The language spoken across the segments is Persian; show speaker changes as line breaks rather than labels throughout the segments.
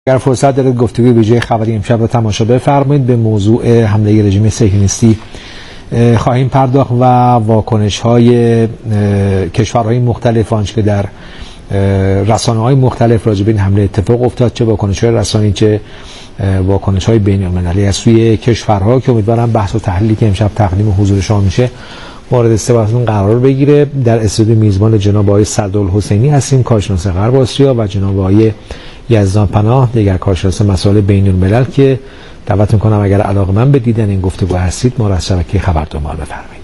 اگر فرصت دارید گفتگوی ویژه خبری امشب رو تماشا بفرمایید. به موضوع حمله رژیم صهیونیستی خواهیم پرداخت و واکنش‌های کشورهای مختلف آنچه که در رسانه‌های مختلف راجع به این حمله اتفاق افتاد، چه واکنش‌های رسانه‌ای چه واکنش‌های بین‌المللی از سوی کشورها که امیدوارم بحث و تحلیلی که امشب تقدیم حضور شما میشه مورد استفادهتون قرار بگیره. در استودیو میزبان جناب آقای سعدالحسینی هستیم، کارشناس غرب آسیا، و جناب آقای یزدان پناه، دیگر کارشناس مسائل بین‌الملل، که دعوت می‌کنم اگر علاقه‌مند به دیدن این گفتگو هستید ما را از شبکه خبر دنبال بفرمایید.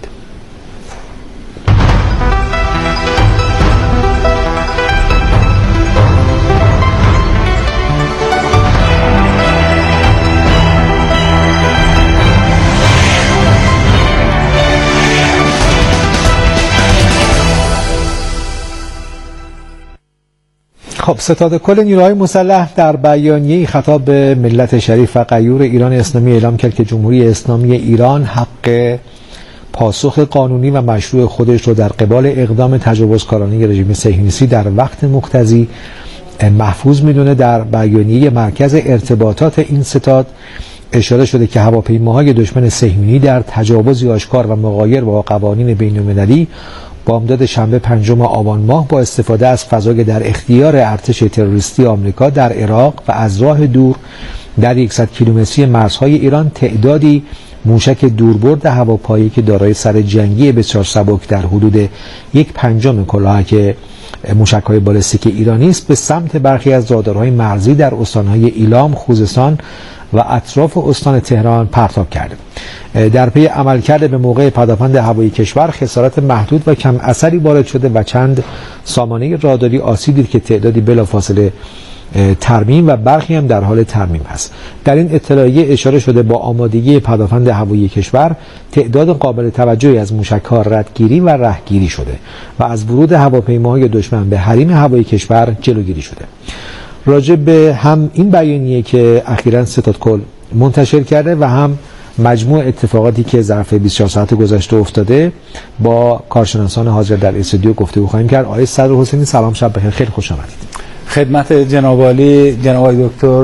خب، ستاد کل نیروهای مسلح در بیانیه‌ای خطاب به ملت شریف و غیور ایران اسلامی اعلام کرد که جمهوری اسلامی ایران حق پاسخ قانونی و مشروع خودش رو در قبال اقدام تجاوزکارانه رژیم صهیونیستی در وقت مقتضی محفوظ میدونه. در بیانیه مرکز ارتباطات این ستاد اشاره شده که هواپیماهای دشمن صهیونی در تجاوزی آشکار و مغایر با قوانین بین‌المللی بامداد شنبه 5 آبان ماه با استفاده از فضای در اختیار ارتش تروریستی آمریکا در عراق و از راه دور در 100 کیلومتری مرزهای ایران تعدادی موشک دوربرد هواپایی که دارای سر جنگی بسیار سبک در حدود 1/5 کلاهک موشک‌های بالستیک ایرانی است به سمت برخی از رادارهای مرزی در استان‌های ایلام، خوزستان و اطراف استان تهران پرتاب کرده. در پی عملکرد به موقع پدافند هوایی کشور خسارات محدود و کم اثری وارد شده و چند سامانه راداری آسیب دید که تعدادی بلافاصله ترمیم و برخی هم در حال ترمیم است. در این اطلاعیه اشاره شده با آمادگی پدافند هوایی کشور تعداد قابل توجهی از موشک‌ها ردگیری و رهگیری شده و از ورود هواپیماهای دشمن به حریم هوایی کشور جلوگیری شده. راجع به هم این بیانیه که اخیراً ستاد کل منتشر کرده و هم مجموع اتفاقاتی که ظرف 24 ساعت گذشته افتاده با کارشناسان حاضر در استودیو گفتگو خواهیم کرد. آقای سعدالحسینی سلام، شب بخیر، خیلی خوش آمدید.
خدمت جناب عالی، جناب آقای دکتر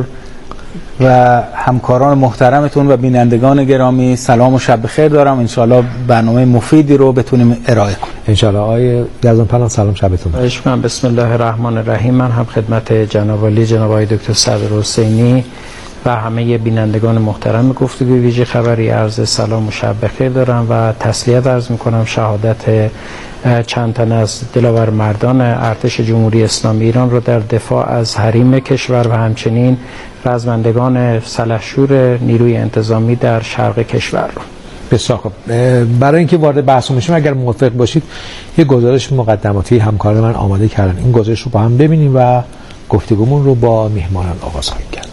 و همکاران محترمتون و بینندگان گرامی سلام و شب بخیر دارم. انشاءالله برنامه مفیدی رو بتونیم ارائه کنیم.
انشاءالله. آقای یزدان پناه سلام، شبتون بخیر.
بسم الله الرحمن الرحیم. من هم خدمت جناب عالی، جناب آقای دکتر سعدالحسینی و همه بینندگان محترم گفتگوی ویژه خبری عرض سلام و شب بخیر دارم و تسلیت عرض میکنم شهادت چند تن از دلاور مردان ارتش جمهوری اسلامی ایران رو در دفاع از حریم کشور و همچنین رزمندگان سلحشور نیروی انتظامی در شرق کشور رو.
بسیار خوب. برای اینکه وارد بحث بشیم اگر موافق باشید یه گزارش مقدماتی همکار من آماده کردن، این گزارش رو با هم ببینیم و گفتگومون رو با میهمانان آغاز خواهیم کرد.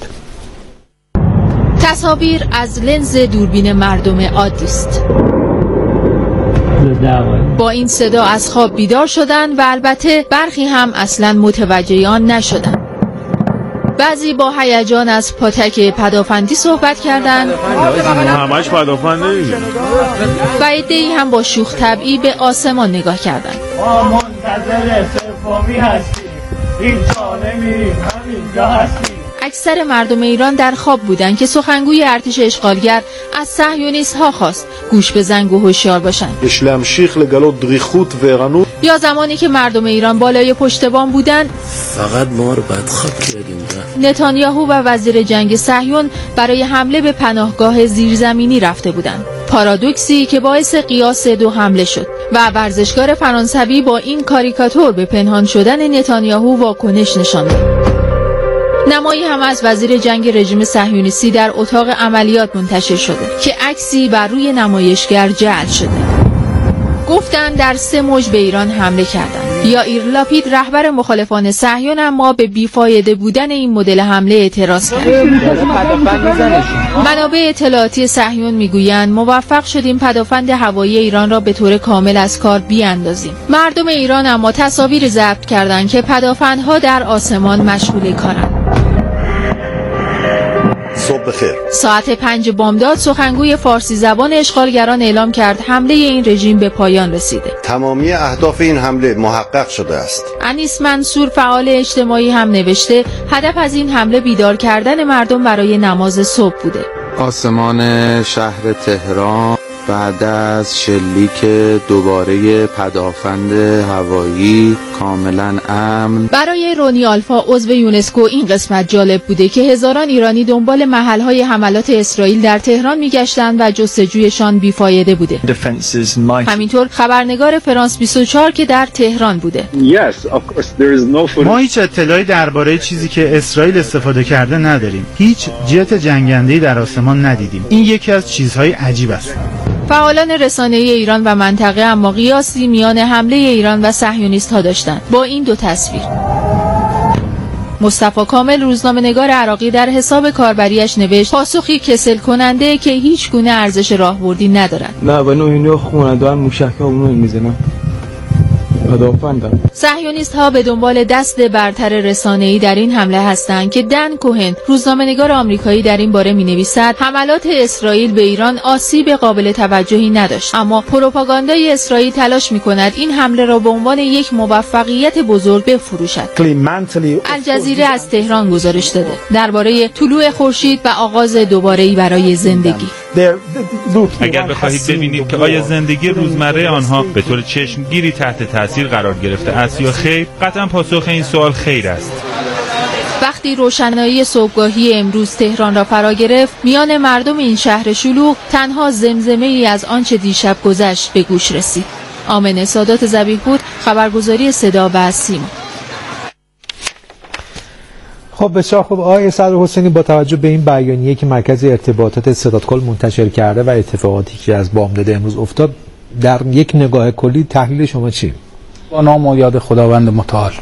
تصاویر از لنز دوربین مردم عادی است. با این صدا از خواب بیدار شدن و البته برخی هم اصلا متوجه آن نشدن. بعضی با هیجان از پاتک پدافندی صحبت کردند
همش پدافند نمیشه
و عده‌ای هم با شوخ طبعی به آسمان نگاه کردند.
ما منتظر سومی هستیم، اینجا نمیریم، همینجا هستیم.
اکثر مردم ایران در خواب بودند که سخنگوی ارتش اشغالگر از صهیونیست‌ها خواست گوش به زنگ و هوشیار باشند. یا زمانی که مردم ایران بالای پشت بام بودند
فقط ما رو بدخواب کردیم.
نتانیاهو و وزیر جنگ صهیون برای حمله به پناهگاه زیرزمینی رفته بودند. پارادوکسی که باعث قیاس دو حمله شد و ورزشکار فرانسوی با این کاریکاتور به پنهان شدن نتانیاهو واکنش نشان داد. نمایی هم از وزیر جنگ رژیم صهیونیستی در اتاق عملیات منتشر شده که عکسی بر روی نمایشگر جعل شده. گفتند در 3 موج به ایران حمله کردند. یائیر لاپید رهبر مخالفان صهیون اما به بیفایده بودن این مدل حمله اعتراض کرد. منابع اطلاعاتی صهیون میگویند موفق شدیم پدافند هوایی ایران را به طور کامل از کار بیاندازیم. مردم ایران اما تصاویر ضبط کردند که پدافندها در آسمان مشغول کارند.
صبح بخیر.
ساعت 5 بامداد سخنگوی فارسی زبان اشغالگران اعلام کرد حمله این رژیم به پایان رسیده.
تمامی اهداف این حمله محقق شده است.
انیس منصور فعال اجتماعی هم نوشته هدف از این حمله بیدار کردن مردم برای نماز صبح بوده.
آسمان شهر تهران بعد از شلیک دوباره پدافند هوایی کاملا امن.
برای رونی آلفا عضو یونسکو این قسمت جالب بوده که هزاران ایرانی دنبال محل‌های حملات اسرائیل در تهران می‌گشتند و جستجویشان بیفایده بوده. همینطور خبرنگار فرانس 24 که در تهران بوده.
ما هیچ اطلاعی درباره چیزی که اسرائیل استفاده کرده نداریم. هیچ جت جنگنده‌ای در آسمان ندیدیم. این یکی از چیزهای عجیب است.
فعالان رسانه‌ای ایران و منطقه اما قیاسی میان حمله ایران و صهیونیست‌ها داشتند با این دو تصویر. مصطفی کامل روزنامه‌نگار عراقی در حساب کاربریش نوشت پاسخی کسل کننده که هیچ گونه ارزش راهبردی ندارد.
نه و اینو خوندن موشک‌هامون میزنن.
صهیونیست‌ها به دنبال دست برتر رسانه‌ای در این حمله هستند که دن کوهن روزنامه‌نگار آمریکایی در این باره می‌نویسد حملات اسرائیل به ایران آسیب قابل توجهی نداشت، اما پروپاگاندای اسرائیل تلاش می‌کند این حمله را به عنوان یک موفقیت بزرگ بفروشد. الجزیره از تهران گزارش داده درباره طلوع خورشید و آغاز دوباره‌ای برای زندگی.
اگر بخواهید ببینید که آیا زندگی روزمره آنها به طور چشمگیری تحت تاثیر قرار گرفته است یا خیر، قطعا پاسخ این سوال خیر است.
وقتی روشنایی صبحگاهی امروز تهران را فرا گرفت، میان مردم این شهر شلوغ تنها زمزمه‌ای از آنچه دیشب گذشت به گوش رسید. آمنه سادات ذبیح‌پور، خبرگزاری صدا و سیما.
خب بسیار خوب آقای صدرحسینی، با توجه به این بیانیه که مرکز ارتباطات صدادکل منتشر کرده و اتفاقاتی که از بامداد امروز افتاد، در یک نگاه کلی تحلیل شما چی؟
با نام و یاد خداوند متعال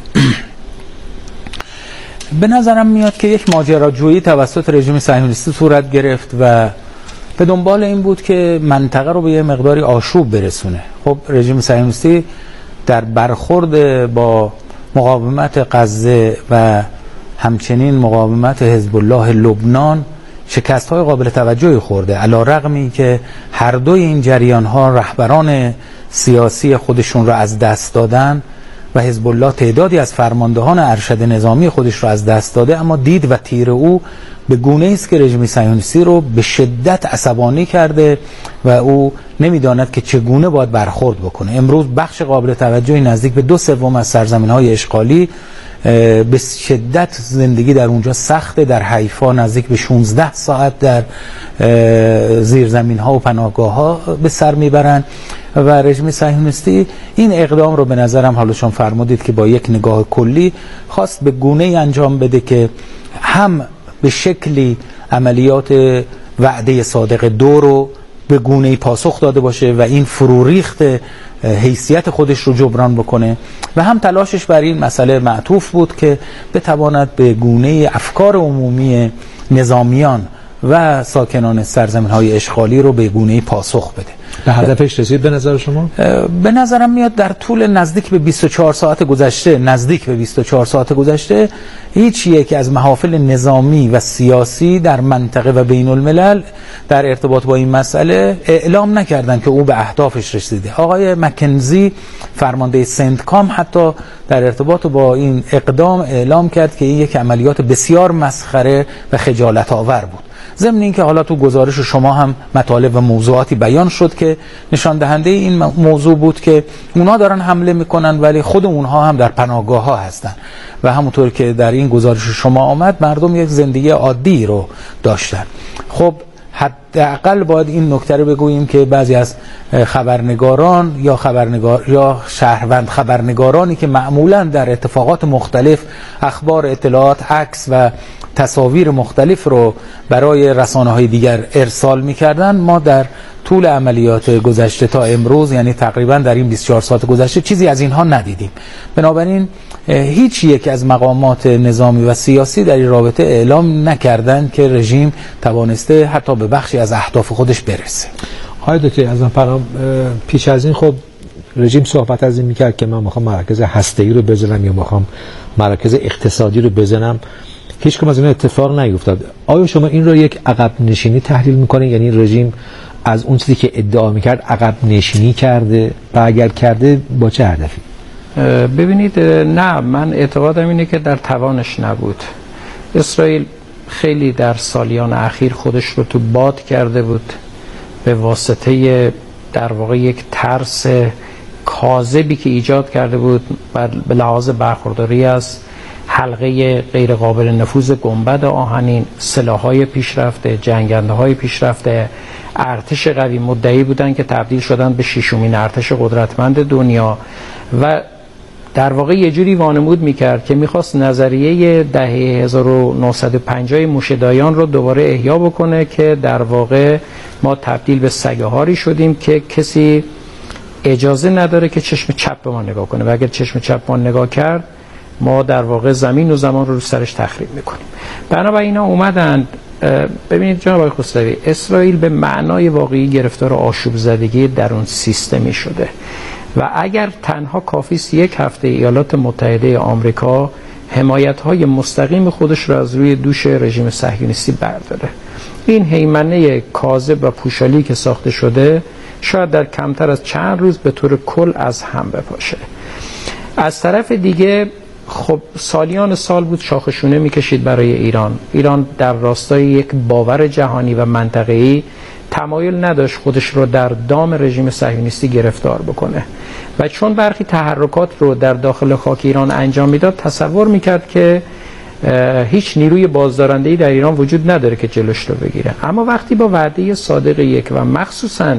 به نظرم میاد که یک ماجراجویی توسط رژیم صهیونیستی صورت گرفت و به دنبال این بود که منطقه رو به یه مقداری آشوب برسونه. خب رژیم صهیونیستی در برخورد با مقاومت غزه و همچنین مقاومت حزب الله لبنان شکست‌های قابل توجهی خورده، علی‌رغم اینکه هر دوی این جریان‌ها رهبران سیاسی خودشون را از دست دادن و حزب الله تعدادی از فرماندهان ارشد نظامی خودش را از دست داده، اما دید و تیر او به گونه‌ای است که رژیم صهیونیستی رو به شدت عصبانی کرده و او نمی‌داند که چگونه باید برخورد بکنه. امروز بخش قابل توجهی نزدیک به 2/3 از سرزمین‌های اشغالی به شدت زندگی در اونجا سخته. در حیفا نزدیک به 16 ساعت در زیرزمین‌ها و پناهگاه‌ها به سر میبرند و رژیم صهیونیستی این اقدام رو به نظرم، حالا شما فرمودید که با یک نگاه کلی خواست به گونه‌ای انجام بده که هم به شکلی عملیات وعده صادق 2 رو به گونه‌ای پاسخ داده باشه و این فروریخت حیثیت خودش رو جبران بکنه و هم تلاشش بر این مسئله معطوف بود که بتواند به گونه افکار عمومی نظامیان و ساکنان سرزمین‌های اشغالی رو به گونه‌ای پاسخ بده.
به هدفش رسید به نظر شما؟
به نظرم میاد در طول نزدیک به 24 ساعت گذشته هیچ یک از محافل نظامی و سیاسی در منطقه و بین الملل در ارتباط با این مسئله اعلام نکردند که او به اهدافش رسیده. آقای مکنزی فرمانده سنتکام حتی در ارتباط با این اقدام اعلام کرد که این یک عملیات بسیار مسخره و خجالت آور بود. ضمن اینکه حالا تو گزارش شما هم مطالب و موضوعاتی بیان شد که نشان دهنده این موضوع بود که اونا دارن حمله میکنن ولی خود اونها هم در پناهگاه ها هستن و همونطور که در این گزارش شما آمد مردم یک زندگی عادی رو داشتن. خب حداقل باید این نکته رو بگوییم که بعضی از خبرنگاران یا شهروند خبرنگارانی که معمولا در اتفاقات مختلف اخبار، اطلاعات، عکس و تصاویر مختلف رو برای رسانه‌های دیگر ارسال می‌کردن، ما در طول عملیات گذشته تا امروز، یعنی تقریبا در این 24 ساعت گذشته، چیزی از اینها ندیدیم. بنابراین هیچ یک از مقامات نظامی و سیاسی در این رابطه اعلام نکردند که رژیم توانسته حتی به بخشی از اهداف خودش برسه.
آقای دکتر اعظم فرام، پیش از این خب رژیم صحبت از این میکرد که من میخوام مراکز هسته‌ای رو بزنم یا میخوام مراکز اقتصادی رو بزنم هیچ کم از این اتفاق نیفتاد. آیا شما این رو یک عقب نشینی تحلیل میکنید؟ یعنی رژیم از اون چیزی که ادعا میکرد عقب نشینی کرده و اگر کرده با چه هدفی؟
ببینید، نه، من اعتقادم اینه که در توانش نبود. اسرائیل خیلی در سالیان اخیر خودش رو تو باد کرده بود به واسطه در واقع یک ترس کاذبی که ایجاد کرده بود به لحاظ برخورداری از حلقه غیر قابل نفوذ گنبد آهنین، سلاح‌های پیشرفته، جنگنده‌های پیشرفته، ارتش قوی. مدعی بودن که تبدیل شدن به ششمین ارتش قدرتمند دنیا و در واقع یه جوری وانمود میکرد که میخواست نظریه دهه 1950 موشه‌دایان رو دوباره احیا بکنه که در واقع ما تبدیل به سگهاری شدیم که کسی اجازه نداره که چشم چپ به ما نگاه کنه و اگر چشم چپ ما نگاه کرد ما در واقع زمین و زمان رو سرش تخریب میکنیم. بنابراین اینا اومدند. ببینید جناب آقای خسروی، اسرائیل به معنای واقعی گرفتار آشوب زدگی در اون سیستمی شده و اگر تنها کافی است یک هفته ایالات متحده آمریکا حمایت‌های مستقیم خودش رو از روی دوش رژیم صهیونیستی برداره، این هیمنه کاذب و پوشالی که ساخته شده شاید در کمتر از چند روز به طور کل از هم بپاشه. از طرف دیگه خب سالیان سال بود شاخشونه میکشید برای ایران در راستای یک باور جهانی و منطقه‌ای تمایل نداشت خودش رو در دام رژیم صهیونیستی گرفتار بکنه و چون برخی تحرکات رو در داخل خاک ایران انجام میداد تصور میکرد که هیچ نیروی بازدارنده‌ای در ایران وجود نداره که جلوش رو بگیره. اما وقتی با وعده صادق یک و مخصوصاً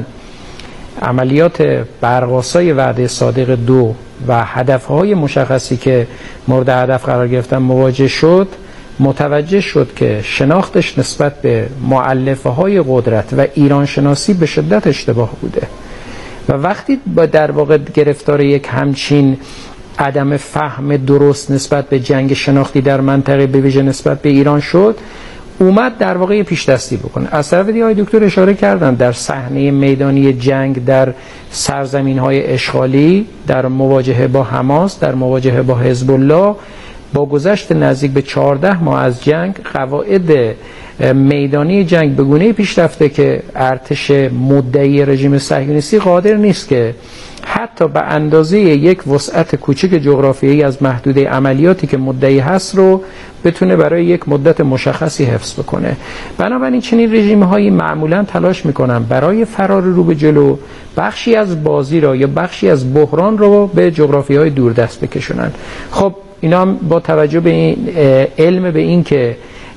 عملیات برق‌آسای وعده صادق دو و هدفهای مشخصی که مورد هدف قرار گرفتن مواجه شد، متوجه شد که شناختش نسبت به مؤلفه‌های قدرت و ایران شناسی به شدت اشتباه بوده و وقتی با در واقع گرفتار یک همچین عدم فهم درست نسبت به جنگ شناختی در منطقه به ویژه نسبت به ایران شد، اومد در واقع پیش دستی بکنه. از طرف دیگه آقای دکتر اشاره کردن در صحنه میدانی جنگ در سرزمین‌های اشغالی، در مواجهه با حماس، در مواجهه با حزب الله، با گذشت نزدیک به 14 ماه از جنگ، قواعد میدانی جنگ به گونه‌ای پیش رفته که ارتش مدعی رژیم صهیونیستی قادر نیست که حتی به اندازه یک وسعت کوچک جغرافیایی از محدوده عملیاتی که مدعی هست رو بتونه برای یک مدت مشخصی حفظ بکنه. بنابراین چنین رژیم‌هایی معمولاً تلاش می‌کنن برای فرار رو به جلو بخشی از بازی را یا بخشی از بحران رو به جغرافیاهای دوردست بکشونن. خب اینا با توجه به این علم به این که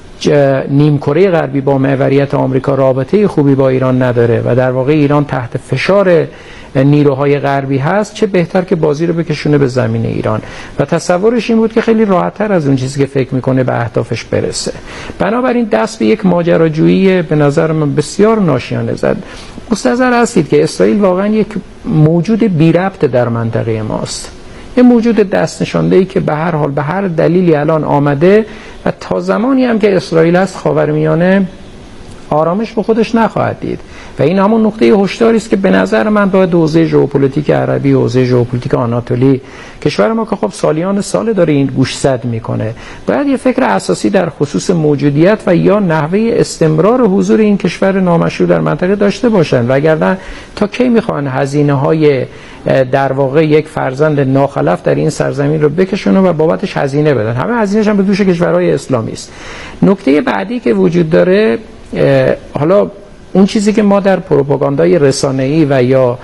نیمکره غربی با محوریت آمریکا رابطه خوبی با ایران نداره و در واقع ایران تحت فشار نیروهای غربی هست، چه بهتر که بازی رو بکشونه به زمین ایران و تصورش این بود که خیلی راحت‌تر از اون چیزی که فکر میکنه به اهدافش برسه. بنابراین دست به یک ماجراجویی به نظر من بسیار ناشیانه زد. مستحضر هستید که اسرائیل واقعا یک موجود بی ربط در منطقه ماست، یه موجود دست نشانده‌ای که به هر حال به هر دلیلی الان آمده و تا زمانی هم که اسرائیل هست خاورمیانه آرامش به خودش نخواهد دید و این همون نقطه هشداری است که به نظر من باید حوزه ژئوپلیتیک عربی، حوزه ژئوپلیتیک آناتولی، کشور ما که خب سالیان سال داره این گوشزد میکنه، باید یه فکر اساسی در خصوص موجودیت و یا نحوه استمرار حضور این کشور نامشروع در منطقه داشته باشن، وگرنه تا کی میخوان هزینه‌های در واقع یک فرزند ناخلف در این سرزمین رو بکشونه و بابتش هزینه بدن؟ همه هزینه‌ش هم به دوش کشورهای اسلامی است. نکته بعدی که وجود داره، حالا اون چیزی که ما در پروپاگاندای رسانه‌ای و یا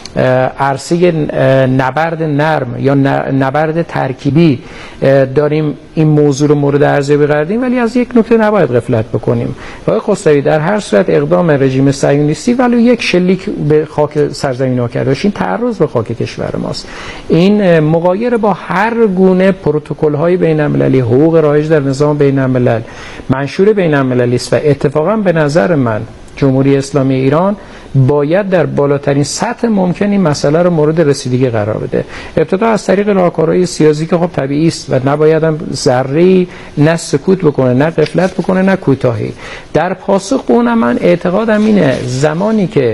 عرصه نبرد نرم یا نبرد ترکیبی داریم این موضوع رو مورد ارزیابی قرار دادیم، ولی از یک نکته نباید غفلت بکنیم. آقای خسروی، در هر صورت اقدام رژیم صهیونیستی ولو یک شلیک به خاک سرزمین ها کرده، این تعرض به خاک کشور ماست. این مغایر با هر گونه پروتکل‌های بین‌المللی، حقوق رایج در نظام بین‌الملل، منشور بین‌المللی است و اتفاقا به نظر من جمهوری اسلامی ایران باید در بالاترین سطح ممکن این مسئله رو مورد رسیدگی قرار بده. ابتدا از طریق راهکارهای سیاسی که خب طبیعی است و نباید هم ذره‌ای نه سکوت بکنه، نه غفلت بکنه، نه کوتاهی. در پاسخ به اون من اعتقادم اینه زمانی که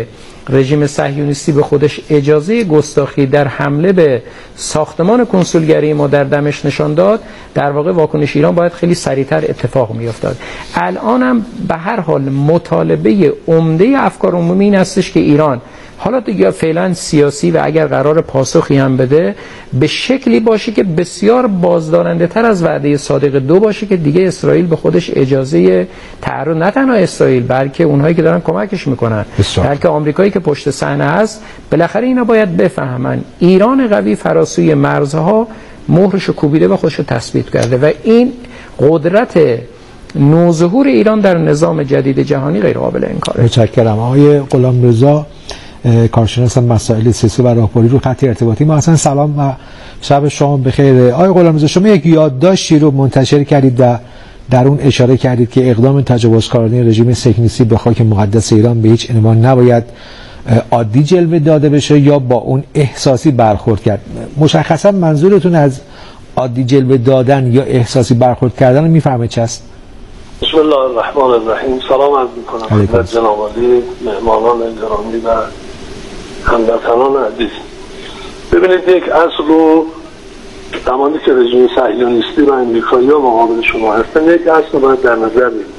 رژیم صهیونیستی به خودش اجازه گستاخی در حمله به ساختمان کنسولگری ما در دمشق نشان داد، در واقع واکنش ایران باید خیلی سریعتر اتفاق میافتاد. الان هم به هر حال مطالبه عمده افکار عمومی این هستش که ایران حالا دیگه فعلا سیاسی و اگر قرار پاسخی هم بده به شکلی باشه که بسیار بازدارنده تر از وعده صادق 2 باشه که دیگه اسرائیل به خودش اجازه تعرض، نه تنها اسرائیل بلکه اونهایی که دارن کمکش میکنن، بلکه آمریکایی که پشت صحنه هست. بالاخره اینا باید بفهمن ایران قوی فراسوی مرزها مهرشو کوبیده و خودشو تثبیت کرده و این قدرت نوظهور ایران در نظام جدید جهانی غیر قابل انکاره.
متشکرم. آقای غلامرضا کارشناس مسائل سیاسی و راهبری رو خط ارتباطی ما هستن. سلام و شب شما بخیر. آقای غلامرضا، شما یک یادداشتی رو منتشر کردید و در اون اشاره کردید که اقدام تجاوزکارانه رژیم صهیونیستی به خاک مقدس ایران به هیچ عنوان نباید عادی جلوه داده بشه یا با اون احساسی برخورد کرد. مشخصا منظورتون از عادی جلوه دادن یا احساسی برخورد کردن رو میفهمه چه است؟
بسم الله الرحمن الرحیم. سلام عرض می‌کنم خدمت جناب عالی، مهمانان گرامی و هموطنان عزیز. ببینید، یک اصل رو زمانی که رژیم صهیونیستی و امریکایی‌ها مقابل شما هستن، یک اصل رو باید در نظر بگیرید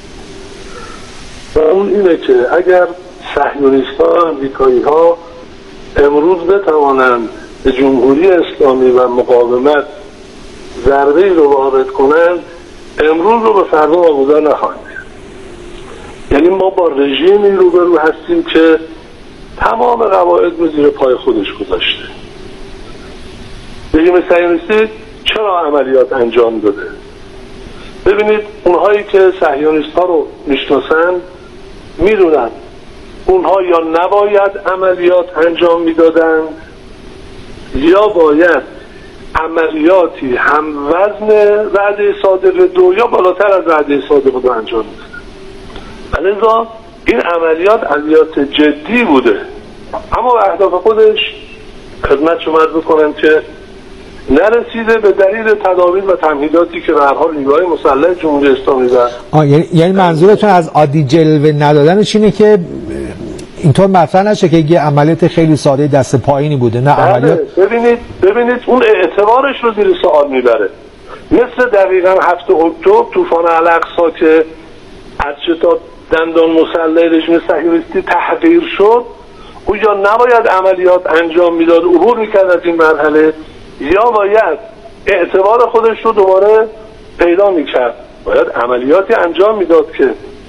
و اون اینه که اگر صهیونیست‌ها و امریکایی‌ها امروز بتوانند به جمهوری اسلامی و مقاومت ضربه‌ای رو وارد کنند، امروز رو به فردا واگذار نخواهند کرد. یعنی ما با رژیمی روبرو هستیم که تمام قواعد رو زیر پای خودش گذاشته. رژیم صهیونیستی چرا عملیات انجام داده؟ ببینید، اونهایی که صهیونیست ها رو میشناسن میدونن اونها یا نباید عملیات انجام میدادن یا باید عملیاتی هم وزن وعده صادق 2 یا بالاتر از وعده صادق 2 انجام میدن. لذا این عملیات جدی بوده، اما به اهداف خودش خدمت شما عرض بکنم که نرسیده به دلیل تدابیر و تمهیداتی که به هر حال نیروهای مسلح جمهوری اسلامی
یعنی منظورتون از عادی جلوه ندادنش اینه که اینطور مطرح نشه که یه عملیات خیلی ساده دست پایینی بوده؟ نه، عملیات
ببینید اون اعتبارش رو زیر سوال میبره. مثل دقیقاً 7 اکتبر طوفان الاقصی که از شتاب دندان مسلح رژیم صهیونیستی تحقیر شد، او یا نباید عملیات انجام میداد، عبور میکرد از این مرحله، یا باید اعتبار خودش رو دوباره پیدا میکرد، باید عملیاتی انجام میداد که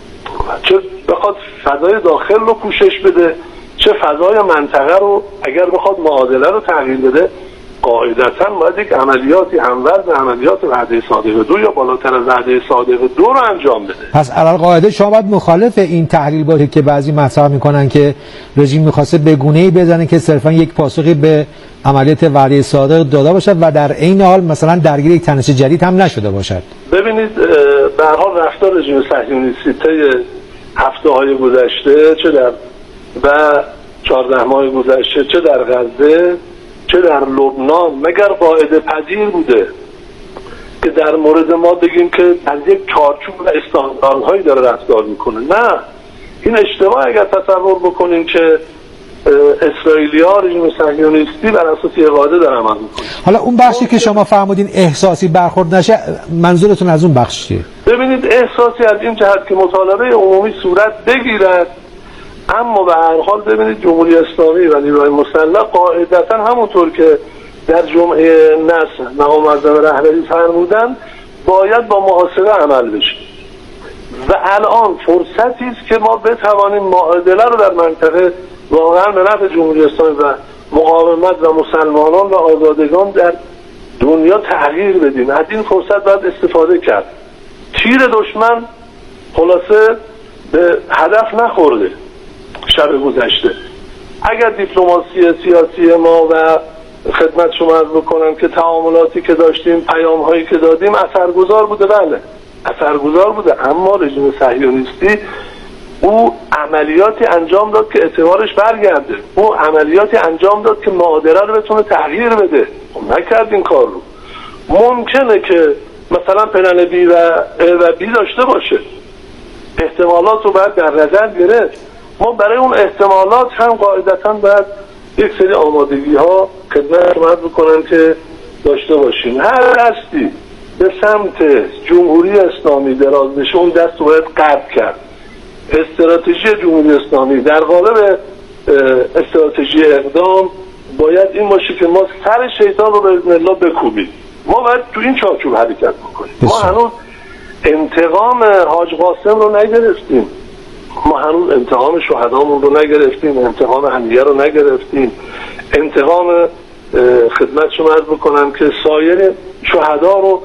چه بخواد فضای داخل رو پوشش بده، چه فضای منطقه رو اگر بخواد معادله رو تغییر بده. قاعدتاً باید یک عملیاتی هموزن عملیات وعده صادق 2 یا بالاتر از وعده صادق 2 رو انجام بده.
پس علل قاعده شما باید مخالف این تحلیل باشه که بعضی مطرح میکنن که رژیم میخواسته به گونه‌ای بزنه که صرفا یک پاسخی به عملیات وعده صادق داده باشد و در عین حال مثلا درگیر یک تنش جدید هم نشده باشد.
ببینید، به هر حال رفتار رژیم صهیونیستی طی هفته‌های گذشته، چه در و 14 ماه گذشته، چه در غزه چه در لبنان، مگر قاعده پذیر بوده که در مورد ما بگیم که از یک چارچوب و استانداردهایی داره رفتار میکنه؟ نه، این اشتباه اگر تصور بکنیم که اسرائیلی‌ها رژیم صهیونیستی بر اساس یه قاعده داره عمل میکنه.
حالا اون بخشی که شما فرمودین احساسی برخورد نشه، منظورتون از اون بخش چیه؟
ببینید، احساسی از این جهت که مطالبه عمومی صورت بگیرد، اما به هر حال ببینید جمهوری اسلامی و نیروهای مسلح قاعدتا همونطور که در جمعه نصر مقام معظم رهبری فرمودن باید با محاسبه عمل بشه و الان فرصتی است که ما بتوانیم معادله رو در منطقه واقعا به نفع جمهوری اسلامی و مقاومت و مسلمانان و آزادگان در دنیا تغییر بدیم. از این فرصت باید استفاده کرد. تیر دشمن خلاصه به هدف نخورده. شب گذشته اگر دیپلماسی سیاسی ما و خدمت شما عرض بکنم که تعاملاتی که داشتیم، پیام‌هایی که دادیم اثرگذار بوده، بله اثرگذار بوده، اما رژیم صهیونیستی او عملیاتی انجام داد که اعتبارش برگرده، او عملیاتی انجام داد که معادله رو بتونه تغییر بده. نکرد این کار رو. ممکنه که مثلا پلن بی و بی داشته باشه، احتمالات رو باید در نظر گرفت، ما برای اون احتمالات هم قاعدتاً باید یک سری آمادگی ها خدمت شما بکنن که داشته باشیم. هر دستی به سمت جمهوری اسلامی دراز بشه اون دست رو باید قطع کرد. استراتژی جمهوری اسلامی در قالب استراتژی اقدام باید این باشه که ما سر شیطان رو به اذن الله بکوبیم. ما باید تو این چارچوب حرکت بکنیم. ما هنوز انتقام حاج قاسم رو نگرفتیم، ما هنوز انتقام شهدامون رو نگرفتیم، انتقام همدیگه رو نگرفتیم، انتقام خدمت شما عرض بکنم که سایر شهدا رو،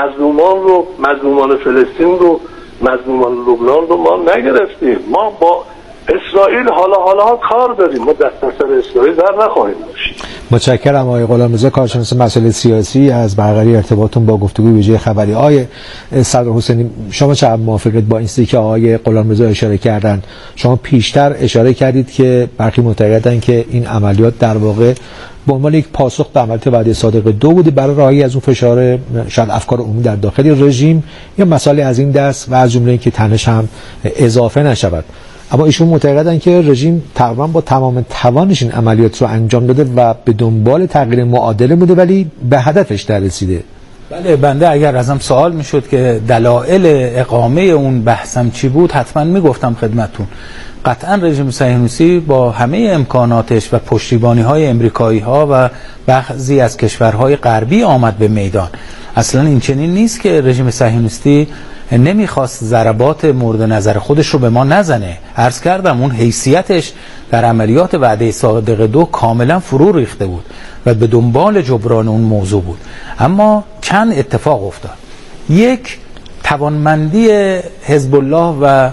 مظلومان فلسطین رو، مظلومان لبنان رو ما نگرفتیم. ما با اسرائیل حالا کار داریم، ما دست سر اسرائیل در نخواهیم داشت.
متشکرم آقای غلامرضا کارشناس مسائل سیاسی از برقراری ارتباطتون با گفتگوی ویژه خبری. آقای صدرحسینی، شما چقدر موافقید با این چیزی که آقای غلامرضا اشاره کردن؟ شما پیشتر اشاره کردید که برخی معتقدن که این عملیات در واقع به عنوان یک پاسخ به عملیات وعده صادق 2 بوده برای رهایی از اون فشار شاید افکار عمومی در داخل رژیم یا مسائل از این دست و از جمله اینکه تنش هم اضافه نشود. اما ایشون معتقدن که رژیم تقریبا با تمام توانش این عملیات رو انجام داده و به دنبال تغییر معادله بوده ولی به هدفش نرسیده.
بله، بنده اگر ازم سوال میشد که دلایل اقامه اون بحثم چی بود حتما میگفتم خدمتون. قطعا رژیم صهیونیستی با همه امکاناتش و پشتیبانی‌های امریکایی‌ها و بعضی از کشورهای غربی آمد به میدان. اصلا این چنین نیست که رژیم صهیونیستی نمیخواست ضربات مورد نظر خودش رو به ما نزنه. عرض کردم اون حیثیتش در عملیات وعده صادق 2 کاملا فرو ریخته بود و به دنبال جبران اون موضوع بود. اما چند اتفاق افتاد. یک، توانمندی حزب الله و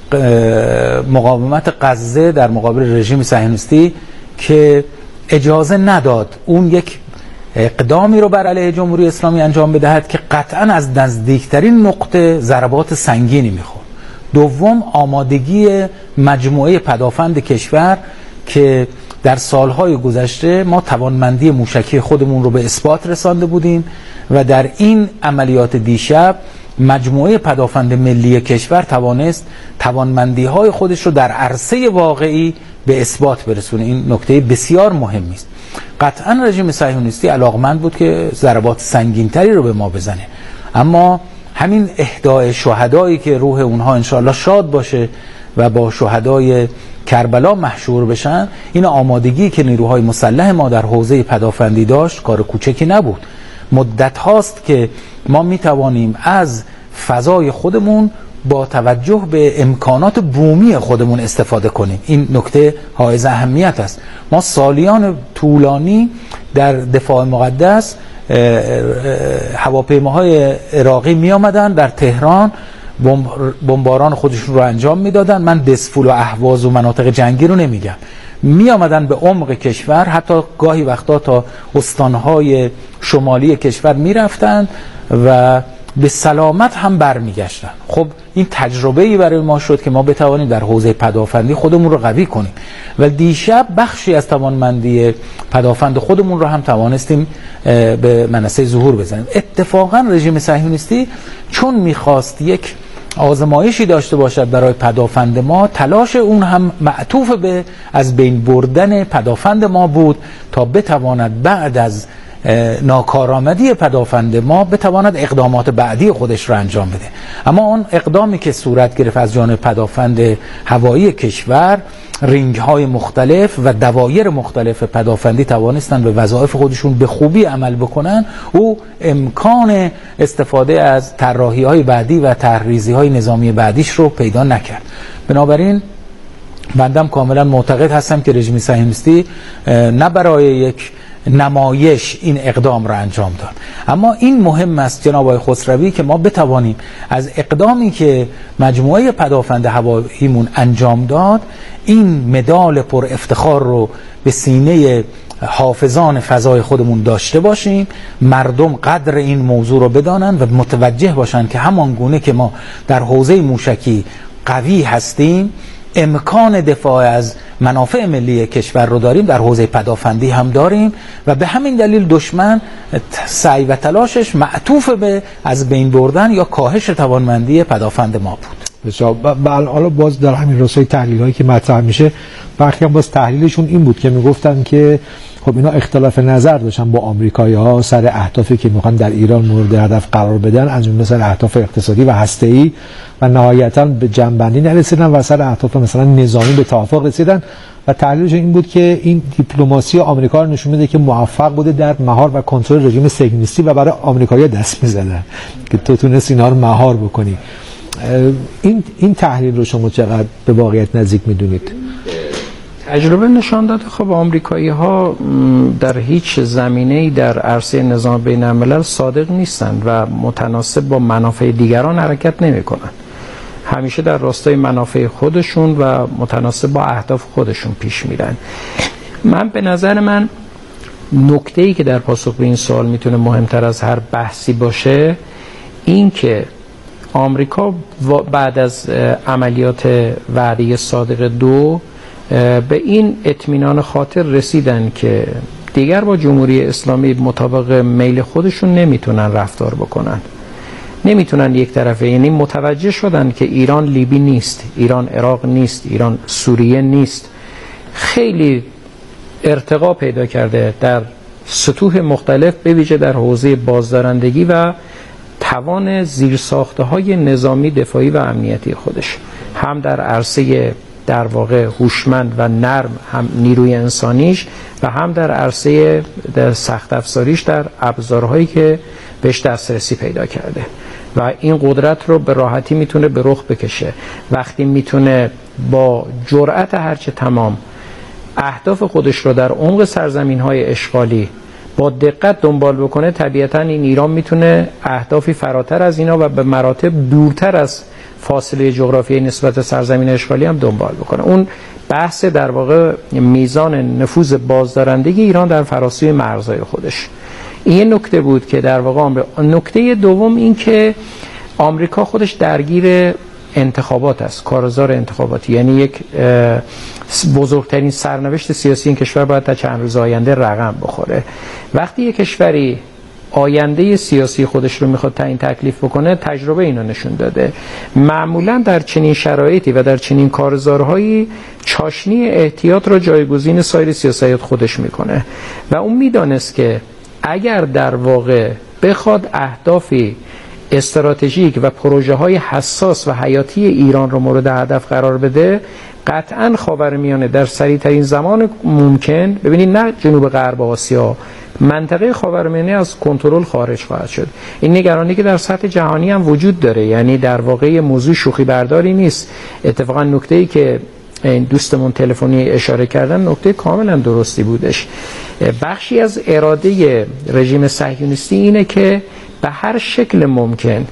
مقاومت غزه در مقابل رژیم صهیونیستی که اجازه نداد اون یک اقدامی رو بر علیه جمهوری اسلامی انجام بدهد که قطعا از نزدیکترین نقطه ضربات سنگینی میخورد. دوم، آمادگی مجموعه پدافند کشور که در سالهای گذشته ما توانمندی موشکی خودمون رو به اثبات رسانده بودیم و در این عملیات دیشب مجموعه پدافند ملی کشور توانست توانمندی‌های خودش رو در عرصه واقعی به اثبات برسونه. این نکته بسیار مهمی است. قطعا رژیم صهیونیستی علاقمند بود که ضربات سنگین‌تری رو به ما بزنه، اما همین اهدای شهدایی که روح اونها انشاءالله شاد باشه و با شهدای کربلا محشور بشن، این آمادگی که نیروهای مسلح ما در حوزه پدافندی داشت کار کوچکی نبود. مدت هاست که ما می توانیم از فضای خودمون با توجه به امکانات بومی خودمون استفاده کنیم. این نکته حائز اهمیت است. ما سالیان طولانی در دفاع مقدس هواپیماهای عراقی می آمدن در تهران بمباران خودشون رو انجام میدادن. من دسفول و اهواز و مناطق جنگی رو نمیگم. می آمدن به عمق کشور، حتی گاهی وقتا تا استانهای شمالی کشور می رفتن و به سلامت هم برمیگشتن. خب این تجربه‌ای برای ما شد که ما بتوانیم در حوزه پدافندی خودمون رو قوی کنیم و دیشب بخشی از توانمندی پدافند خودمون رو هم توانستیم به منصه ظهور بزنیم. اتفاقا رژیم صهیونیستی چون میخواست یک آزمایشی داشته باشد برای پدافند ما، تلاش اون هم معطوف به از بین بردن پدافند ما بود تا بتواند بعد از ناکارآمدی پدافند ما بتواند اقدامات بعدی خودش رو انجام بده. اما اون اقدامی که صورت گرفت از جانب پدافند هوایی کشور، رینگ های مختلف و دوایر مختلف پدافندی توانستن به وظایف خودشون به خوبی عمل بکنن، او امکان استفاده از طراحی های بعدی و تحریزی های نظامی بعدیش رو پیدا نکرد. بنابراین بندم کاملا معتقد هستم که رژیم صهیونیستی نه برای یک نمایش این اقدام را انجام داد، اما این مهم است جناب آقای خسروی که ما بتوانیم از اقدامی که مجموعه پدافند هواییمون انجام داد این مدال پر افتخار رو به سینه حافظان فضای خودمون داشته باشیم. مردم قدر این موضوع رو بدانن و متوجه باشن که همان گونه که ما در حوزه موشکی قوی هستیم، امکان دفاع از منافع ملی کشور رو داریم، در حوزه پدافندی هم داریم و به همین دلیل دشمن سعی و تلاشش معطوف به از بین بردن یا کاهش توانمندی پدافند ما بود.
بسیار. حالا باز در همین راسته تحلیل هایی که مطرح میشه، برخی هم باز تحلیلشون این بود که میگفتن که خب اینا اختلاف نظر داشتن با آمریکایی‌ها سر اهدافی که میخوان در ایران مورد هدف قرار بدن، از جمله سر اهداف اقتصادی و هسته‌ای، و نهایتاً به جنبندی نرسیدن و سر اهداف مثلا نظامی به توافق رسیدن. و تحلیلش این بود که این دیپلماسی آمریکا رو نشون میده که موفق بوده در مهار و کنترل رژیم صهیونیستی و برای آمریکایی‌ها دست می‌زدن که تو تونست اینا رو مهار بکنی. این تحلیل رو شما چقدر به واقعیت نزدیک میدونید؟
تجربه نشان داده خب آمریکایی‌ها در هیچ زمینه‌ای در عرصه نظام بین‌الملل صادق نیستند و متناسب با منافع دیگران حرکت نمی‌کنند. همیشه در راستای منافع خودشون و متناسب با اهداف خودشون پیش میرن. من به نظر من نکته‌ای که در پاسخ به این سوال میتونه مهمتر از هر بحثی باشه این که آمریکا بعد از عملیات وعده صادق 2 به این اطمینان خاطر رسیدن که دیگر با جمهوری اسلامی مطابق میل خودشون نمیتونن رفتار بکنن، نمیتونن یک طرفه. یعنی متوجه شدن که ایران لیبی نیست، ایران عراق نیست، ایران سوریه نیست. خیلی ارتقا پیدا کرده در سطوح مختلف، به ویژه در حوزه بازدارندگی و توان زیرساخته‌های نظامی دفاعی و امنیتی خودش، هم در عرصه در واقع هوشمند و نرم، هم نیروی انسانیش، و هم در عرصه سخت افزاریش در ابزارهایی که بهش دسترسی پیدا کرده و این قدرت رو به راحتی میتونه به رخ بکشه. وقتی میتونه با جرأت هرچه تمام اهداف خودش رو در عمق سرزمین‌های اشغالی با دقت دنبال بکنه، طبیعتاً این ایران میتونه اهدافی فراتر از اینا و به مراتب دورتر از فاصله جغرافیایی نسبت سرزمین اشغالی هم دنبال بکنه. اون بحث در واقع میزان نفوذ بازدارندگی ایران در فراسوی مرزهای خودش، این نکته بود که در واقع نکته دوم این که آمریکا خودش درگیر انتخابات است، کارزار انتخاباتی، یعنی یک بزرگترین سرنوشت سیاسی این کشور باید تا چند روز آینده رقم بخوره. وقتی یک کشوری آینده سیاسی خودش رو میخواد تعیین تکلیف بکنه، تجربه اینو نشون داده معمولا در چنین شرایطی و در چنین کارزارهایی چاشنی احتیاط رو جایگزین سایر سیاست خودش میکنه و اون میدانست که اگر در واقع بخواد اهدافی استراتژیک و پروژه های حساس و حیاتی ایران رو مورد هدف قرار بده، قطعاً خاورمیانه در سریع‌ترین زمان ممکن، ببینید نه جنوب غرب آسیا، منطقه خاورمیانه از کنترل خارج خواهد شد. این نگرانی که در سطح جهانی هم وجود داره، یعنی در واقع موضوع شوخی برداری نیست. اتفاقا نکته‌ای که این دوستمون تلفنی اشاره کردن نکته کاملا درستی بودش. بخشی از اراده رژیم صهیونیستی اینه که به هر شکل ممکن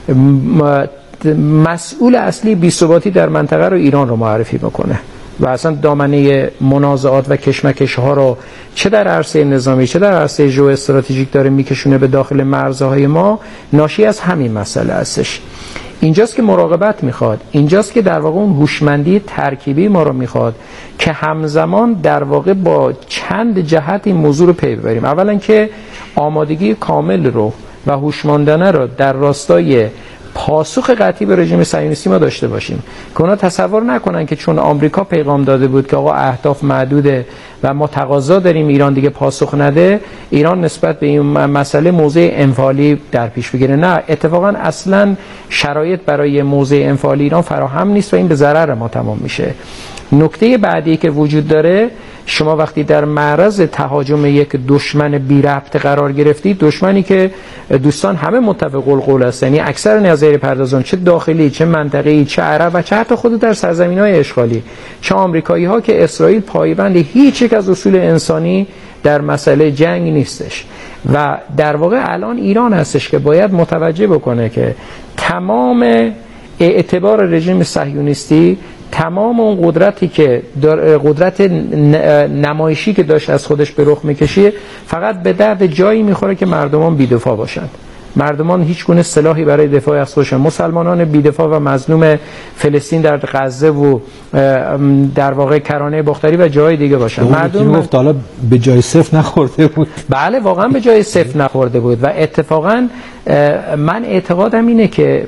مسئول اصلی بی‌ثباتی در منطقه رو ایران رو معرفی بکنه و اصلا دامنه منازعات و کشمکش ها رو چه در عرصه نظامی چه در عرصه ژئواستراتژیک داره میکشونه به داخل مرزهای ما، ناشی از همین مسئله هستش. اینجاست که مراقبت میخواد، اینجاست که در واقع اون هوشمندی ترکیبی ما رو میخواد که همزمان در واقع با چند جهت این موضوع رو پی ببریم. اولا که آمادگی کامل رو و هوشمندانه رو در راستای پاسخ قطعی به رژیم صهیونیستی ما داشته باشیم که اونا تصور نکنن که چون آمریکا پیغام داده بود که آقا اهداف محدوده و ما تقاضا داریم ایران دیگه پاسخ نده، ایران نسبت به این مسئله موضع انفعالی در پیش بگیره. نه، اتفاقا اصلا شرایط برای موضع انفعالی ایران فراهم نیست و این به ضرر ما تمام میشه. نکته بعدی که وجود داره، شما وقتی در معرض تهاجم یک دشمن بی ربط قرار گرفتید، دشمنی که دوستان همه متفق القول است، یعنی اکثر نظریه پردازان چه داخلی چه منطقه‌ای چه عرب و چه حتی خود در سرزمین‌های اشغالی چه آمریکایی‌ها که اسرائیل پایبند هیچ یک از اصول انسانی در مسئله جنگ نیستش و در واقع الان ایران هستش که باید متوجه بکنه که تمام اعتبار رژیم صهیونیستی، تمام اون قدرتی که قدرت نمایشی که داشت از خودش به رخ میکشه، فقط به درد جایی میخوره که مردمان بی‌دفاع باشن. مردمان هیچ گونه سلاحی برای دفاع از خودشون، مسلمانان بی‌دفاع و مظلوم فلسطین در غزه و در واقع کرانه باختری و جای دیگه باشن.
مردم گفت حالا به جای صفر نخورده بود.
بله واقعا به جای صفر نخورده بود و اتفاقا من اعتقادم اینه که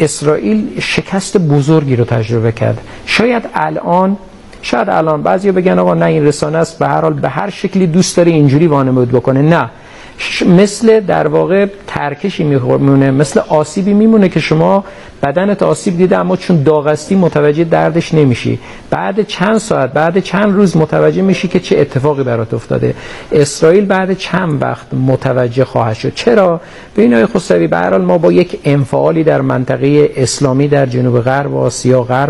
اسرائیل شکست بزرگی رو تجربه کرد. شاید الان بعضیا بگن آقا نه این رسانه است، به هر حال به هر شکلی دوست داره اینجوری وانمود بکنه. نه، مثل در واقع ترکشی میمونه، مثل آسیبی میمونه که شما بدنت آسیب دیده اما چون داغ هستی متوجه دردش نمیشی، بعد چند ساعت، بعد چند روز متوجه میشی که چه اتفاقی برات افتاده. اسرائیل بعد چند وقت متوجه خواهد شد. چرا؟ ببین آقای خسروی، به هر حال ما با یک انفعالی در منطقه اسلامی در جنوب غرب آسیا، غرب